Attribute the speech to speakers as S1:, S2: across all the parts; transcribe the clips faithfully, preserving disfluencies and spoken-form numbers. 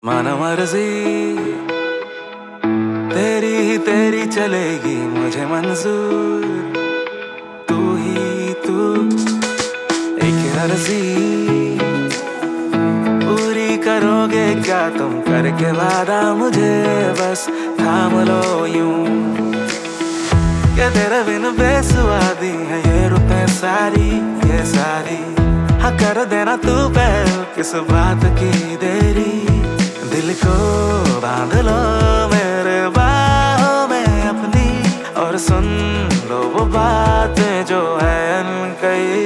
S1: माना मर्जी तेरी ही तेरी चलेगी मुझे मंजूर। तू ही तू एक अर्जी पूरी करोगे क्या तुम करके वादा मुझे बस थाम लो यूं कि तेरे बिन बेसुआदी है ये रुतें सारी ये सारी। हाँ कर देना तू पहल किस बात की देरी। दिल को बांध लो मेरे बाहों में अपनी और सुन लो वो बातें जो है अनकही।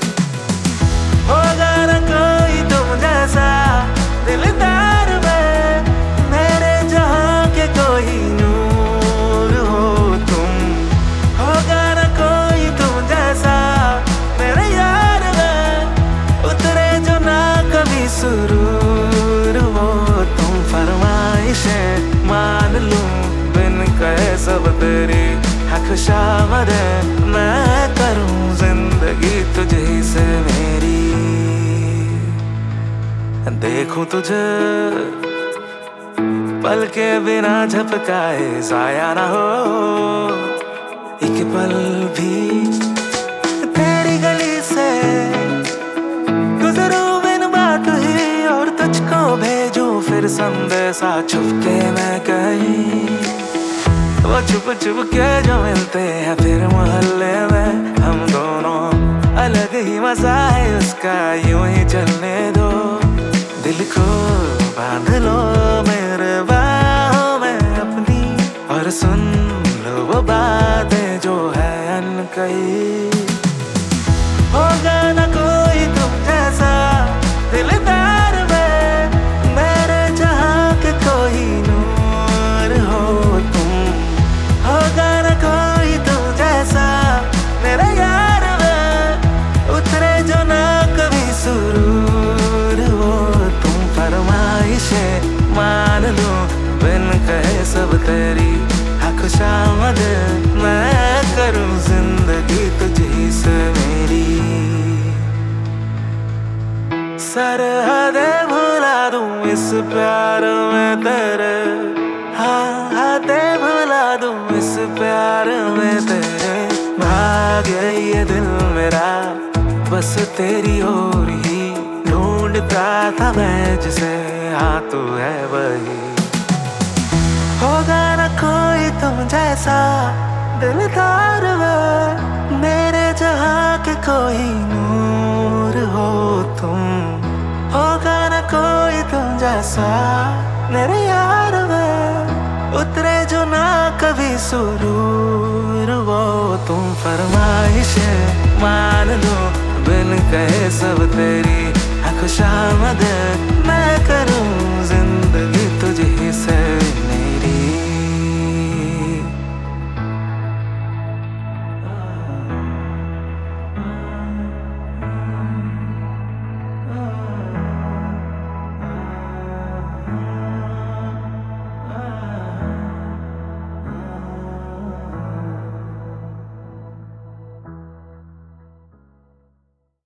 S1: होगा न कोई तुम जैसा दिलदार में मेरे जहां के कोई नूर हो तुम। होगा न कोई तुम जैसा मेरे यार में उतरे जो ना कभी सुरूर हो तुम। फरमाइशें मान लूं बिन कहे सब तेरी है खुशामद मैं करूं जिंदगी तुझे से मेरी। देखूं तुझे पल के बिना झपकाए जाया ना हो एक पल भी तेरी गली से गुजरूं बिन बात ही और तुझको भेजूं फिर संदेशा छुपके मैं कहीं। वो छुप छुप के जो मिलते हैं फिर मोहल्ले में हम दोनों अलग ही मजा है उसका यूं ही चलने दो। दिल को बांध लो मेरे बाहों में अपनी और सुन लो वो बातें जो है अनकही। होगा न कोई तुम जैसा दिलदार में मेरे जहां के कोई नूर हो तुम। होगा न कोई तुम जैसा मेरे यार में उतरे जो ना कभी सुरूर हो तुम। फरमाइशें मान लूं बिन कहे सब तेरी है खुशामद मैं करूं जिंदगी तुझी से मेरी। सरहदें भुला दूं इस प्यार में तेरे हाँ हदें भुला दूं इस प्यार में तेरे। भाग ये दिल मेरा बस तेरी ओर ही ढूंढता था मैं जिसे हाँ तू है वही। होगा न कोई तुम जैसा दिलदार में मेरे जहां के कोई नूर हो तुम। होगा न कोई तुम जैसा मेरे यार में उतरे जो ना कभी सुरूर वो तुम। फरमाइशें मान लो बिन कहे सब तेरी है खुशामद मैं करूं